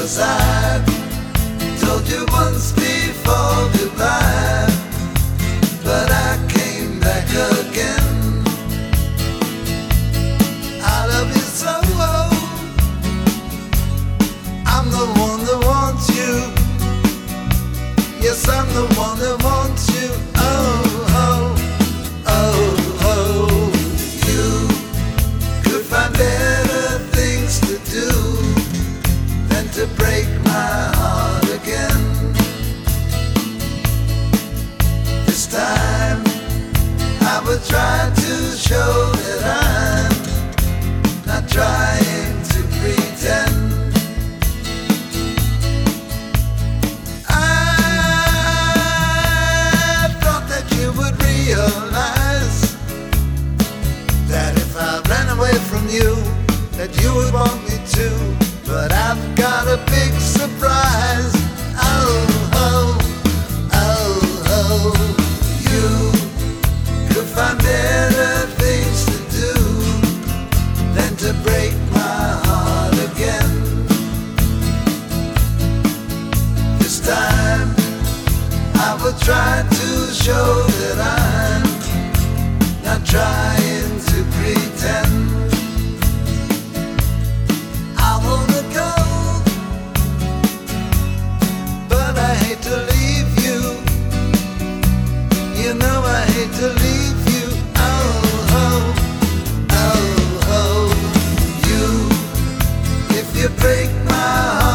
'cause I told you once before goodbye, but I came back again. I love you so, I'm the one that wants you. Yes, I'm the one that wants you. Oh, oh, oh, oh. You could find better things to do than to break my heart again. This time I will try to show that I'm not trying to pretend. I thought that you would realize that if I ran away from you, that you would want me to. But I've got a big surprise. Oh, oh, oh, oh. You could find better things to do than to break my heart again. This time I will try to show that I'm not trying to pretend. I wanna go, but I hate to leave you. You know I hate to leave you. Oh, oh, oh, oh. You, if you break my heart